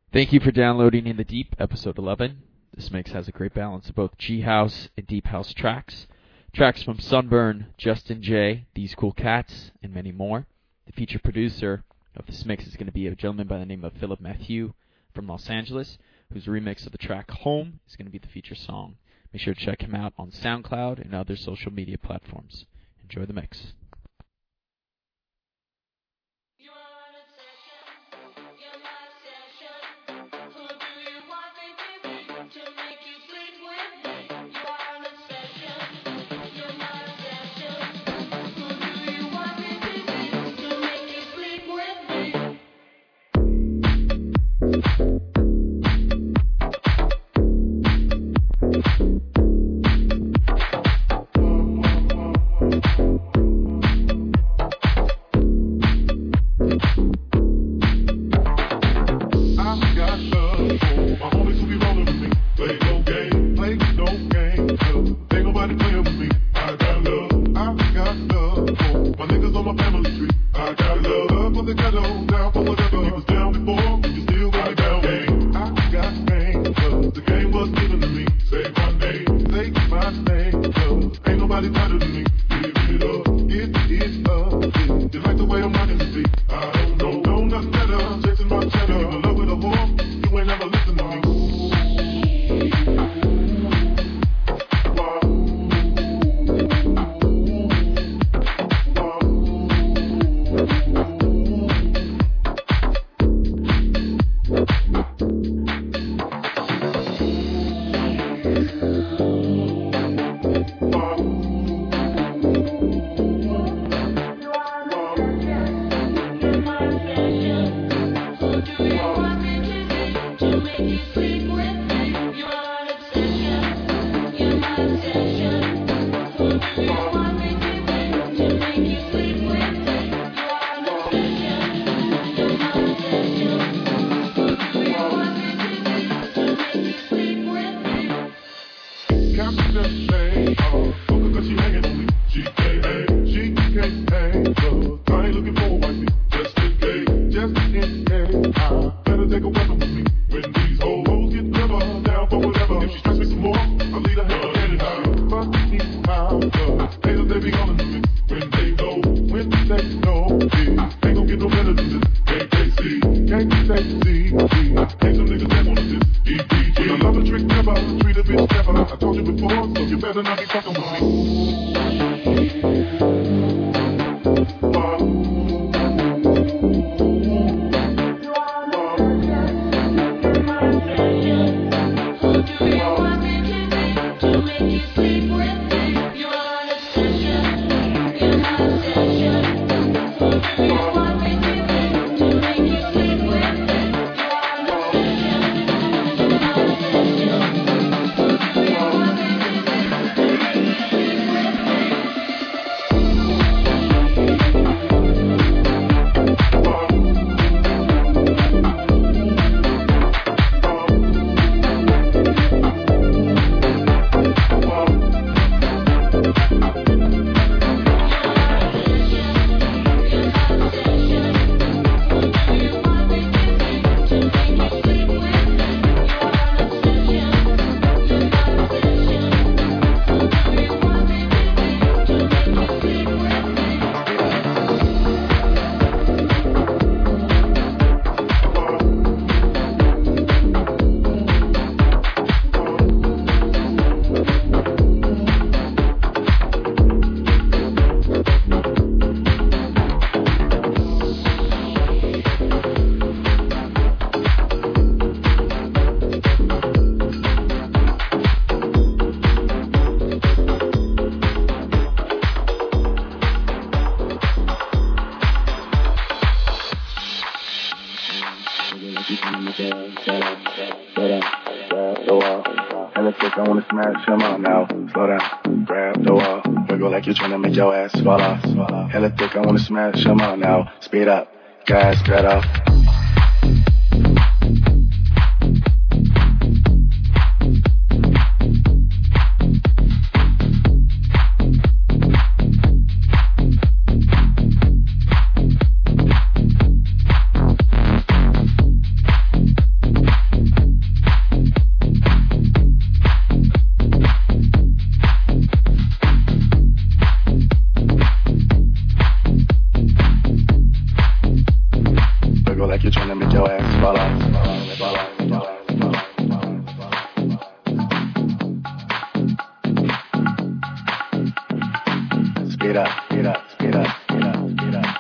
Thank you for downloading In the Deep, episode 11. This mix has a great balance of both G-House and Deep House tracks. Tracks from Sunburn, Justin J, These Cool Cats, and many more. The feature producer of this mix is going to be a gentleman by the name of Philip Matthew from Los Angeles, whose remix of the track Home is going to be the feature song. Make sure to check him out on SoundCloud and other social media platforms. Enjoy the mix. You're trying to make your ass fall off. Hella thick, I wanna smash them out now. Speed up, gas, pedal. ass fall off. Speed up, speed up, speed up, speed up, speed up.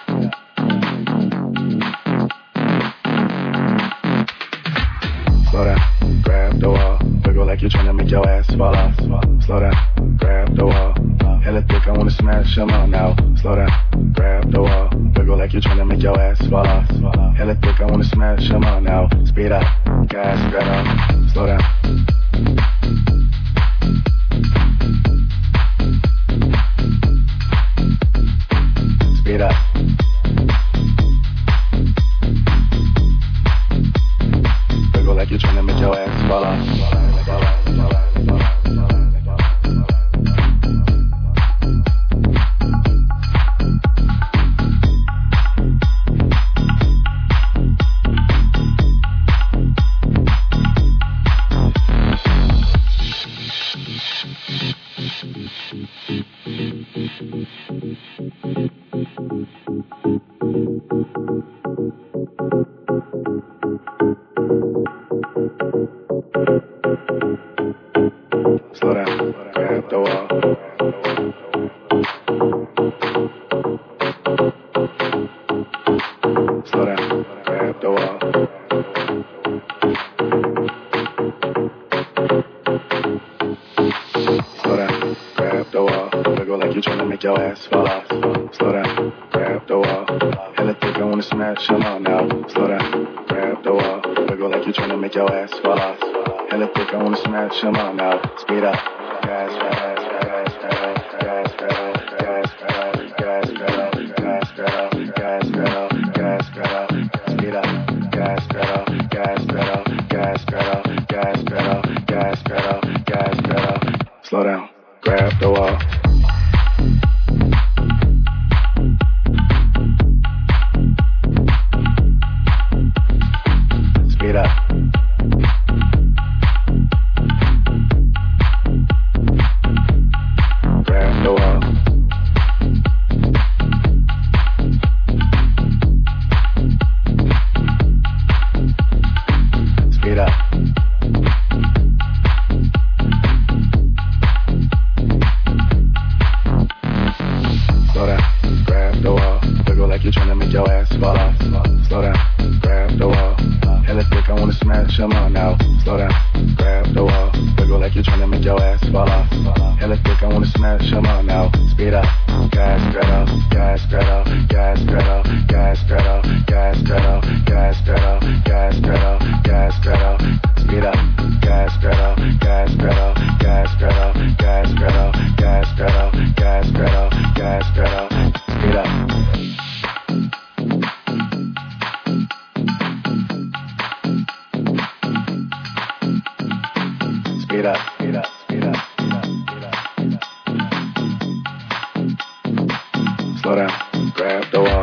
Slow down, grab the wall, wiggle like you're trying to make your ass fall off. Slow down, grab the wall, hella thick, I wanna smash them all now. Slow down, grab the wall, wiggle like you're trying to make your ass fall off. Hella thick, I wanna smash them all now. Speed up, gas pedal, slow down. Speed up. Wiggle like you're trying to make your ass fall off. Slow down, grab the wall. Slow down, grab the wall. Slow down, grab the wall. Wiggle like you're trying to make your ass fall off. Slow down, grab the wall. Hella thick, I wanna smash them all now. Slow down, grab the wall. Wiggle like you're trying to make your ass fall off. Hella thick, I wanna smash them all now. Speed up, gas, gas, gas, gas, gas, gas, gas, gas, gas, gas, gas, gas, gas, gas, speed up, gas pedal, gas pedal, gas pedal, gas pedal, gas pedal, gas pedal. Slow down, grab the wall. Speed up. Grab the wall. Speed up. Slow down, grab the wall. Wiggle like you're trying to make your ass fall off. Slow down, grab the wall. Hella thick, I wanna smash them all now. Slow down, grab the wall. Wiggle like you're trying to make your ass fall off. Hella thick, I wanna smash them all now. Speed up, gas pedal, gas pedal, gas pedal, gas pedal, gas pedal, gas pedal, gas pedal, gas pedal. Speed up, gas pedal, gas pedal, gas pedal, gas pedal, gas pedal, gas pedal, gas pedal. Speed up. Speed up, speed up, speed up, speed up, speed up, speed up. Slow down, grab the wall.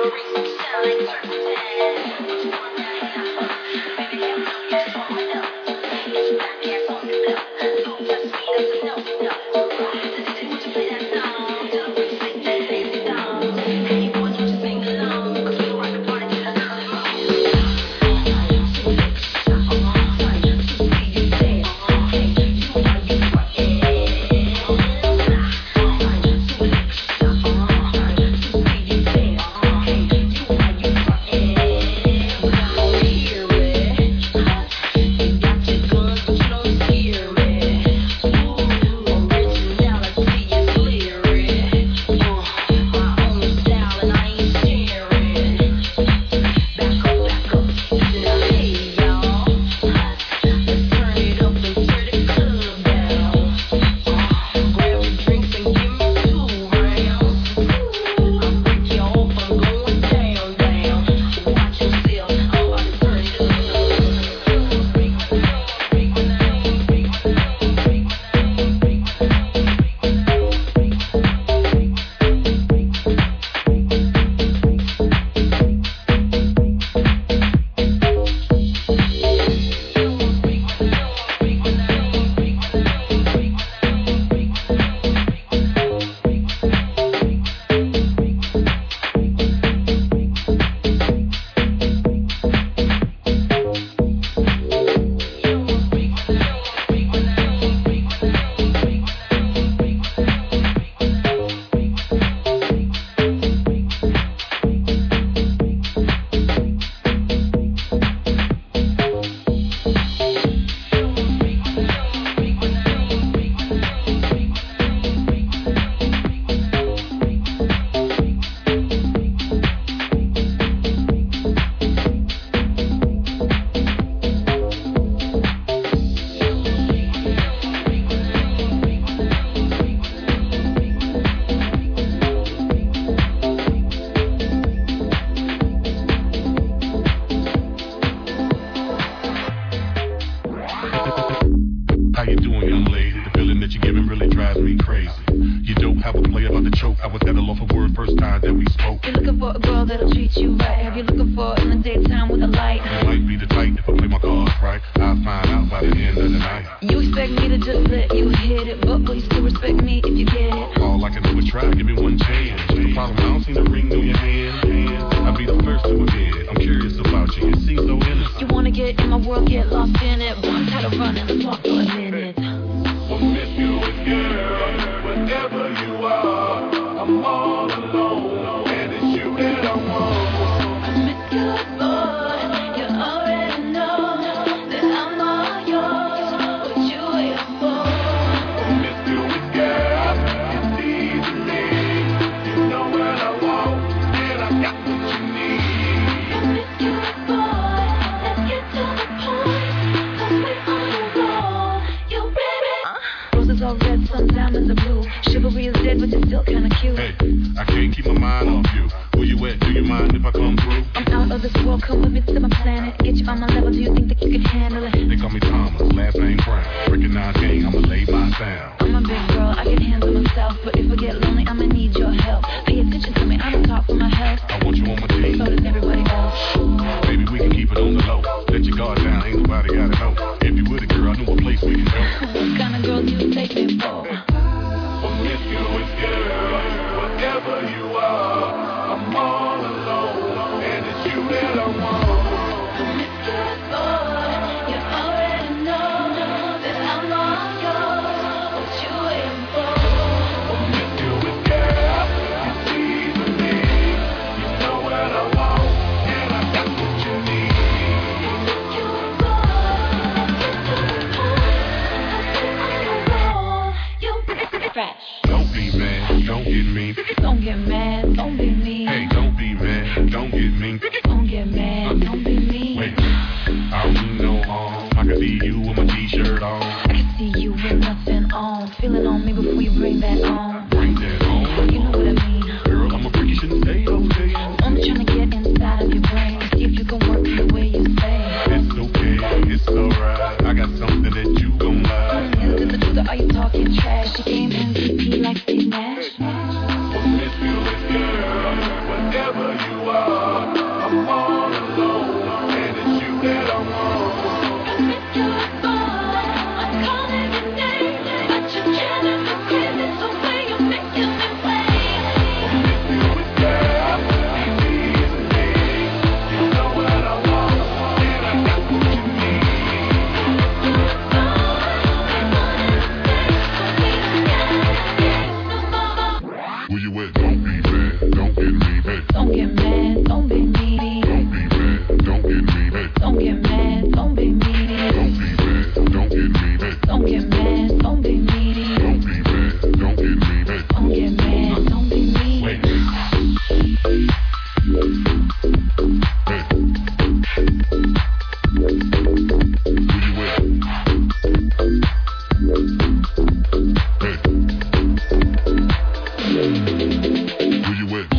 Whatever you are. Don't get mad, don't be needy. Don't be mad, don't get needy. Don't get mad, don't be needy. Don't be mad, don't get needy. Don't get mad, don't be needy. Don't be mad, don't get needy. Don't get mad, don't be needy. Wait. Hey. Who you with? Hey. Who you with?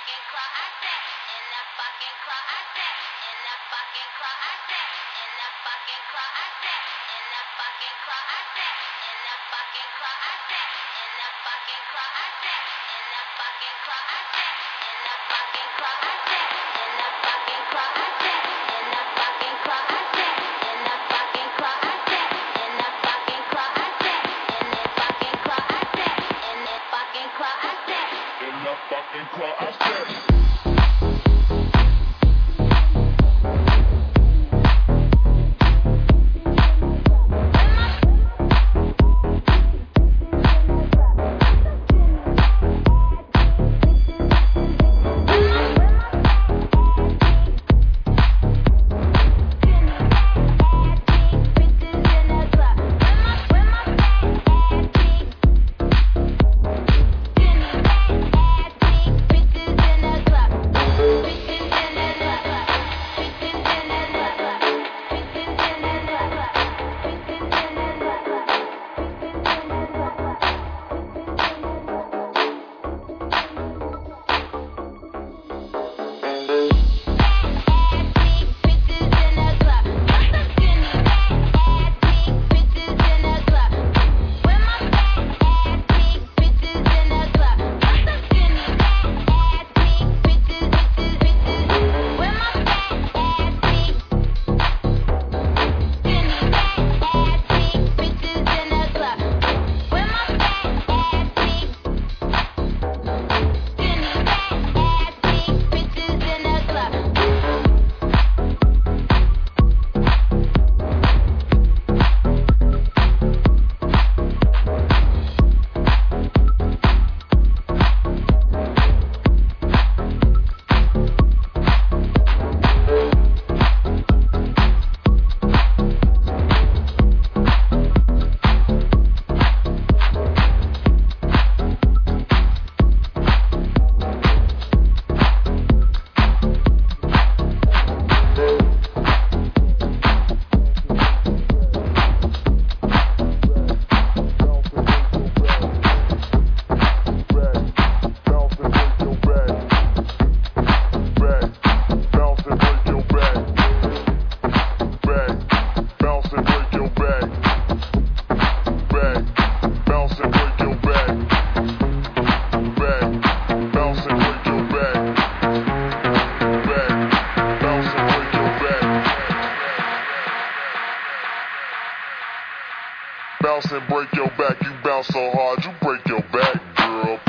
bounce and break your back. You bounce so hard, you break your back, girl.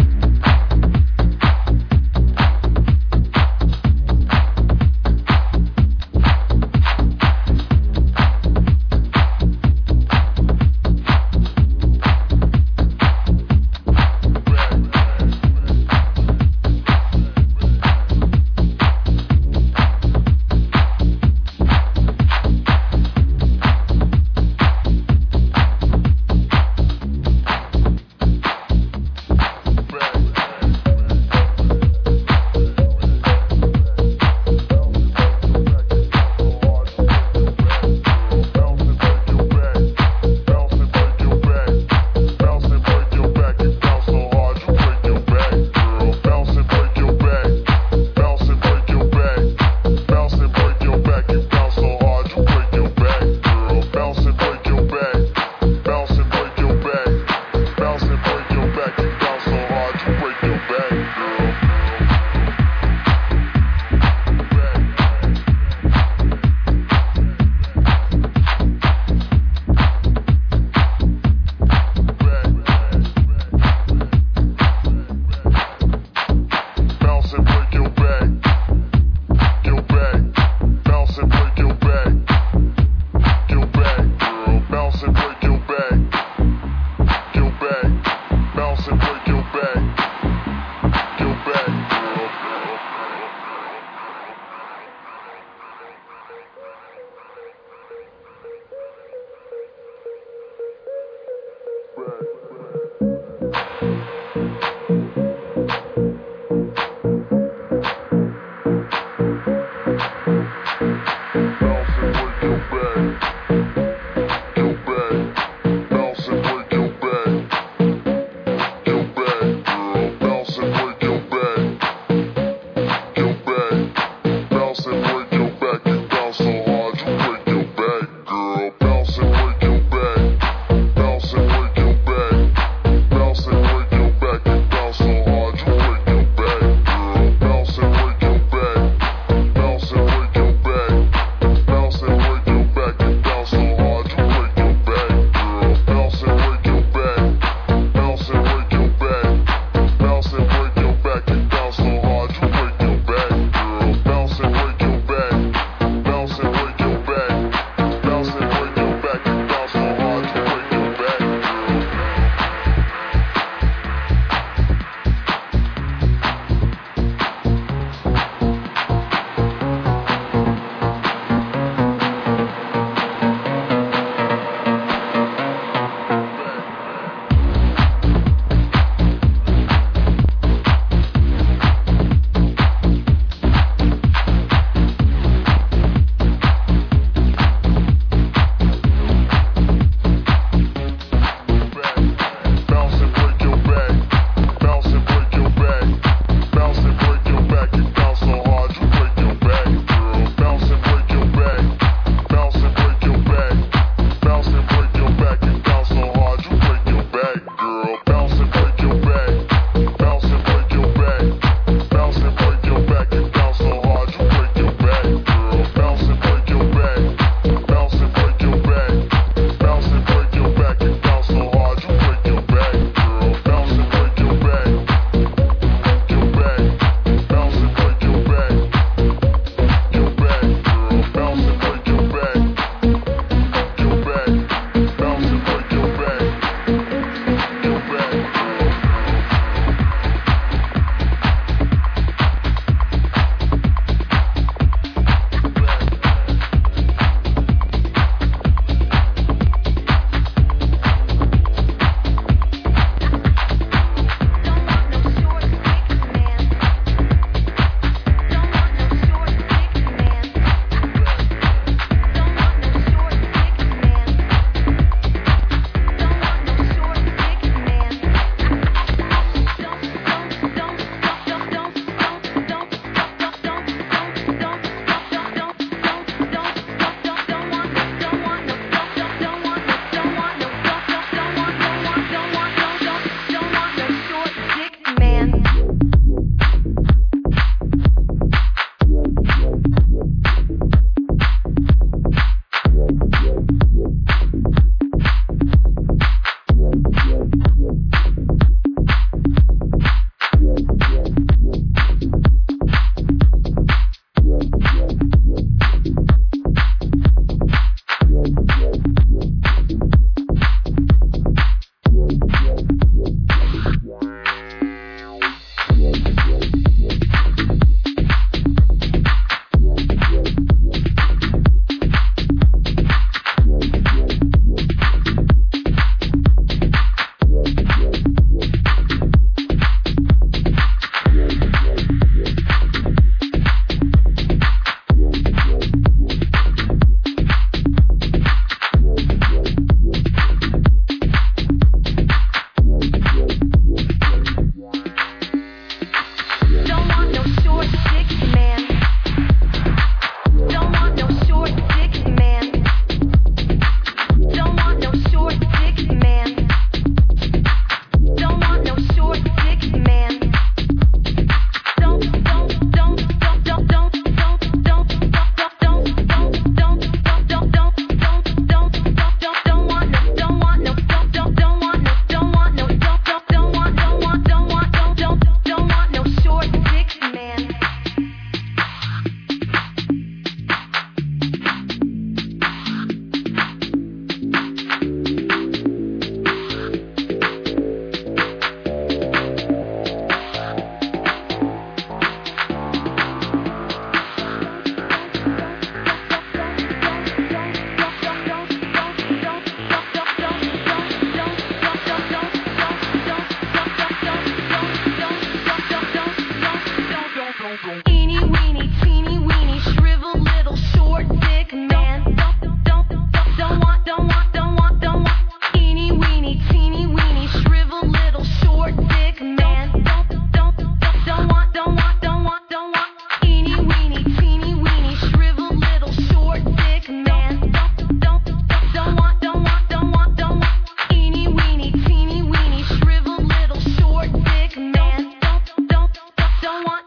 Eeny weeny, teeny weeny, shriveled little short dick man. Don't want. Eeny weeny, teeny weeny, shriveled little short dick man. Don't want. Eeny weeny, teeny weeny, shriveled little short dick man. Don't want. Eeny weeny, teeny weeny, shriveled little short dick man. Don't want.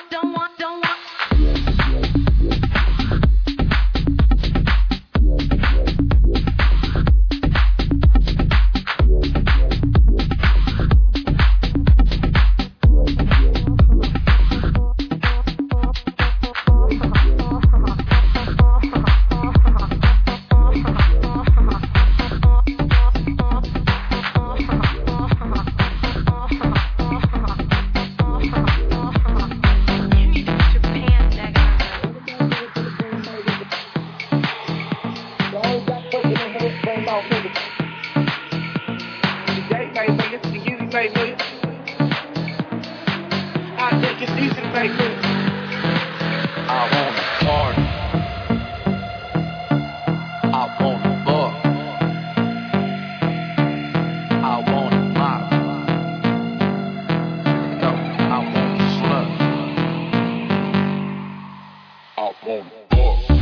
You need to put your pants back on. I want to party. I want to fuck. I want to pop. Yo, I want to slut. I want to fuck.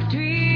dream.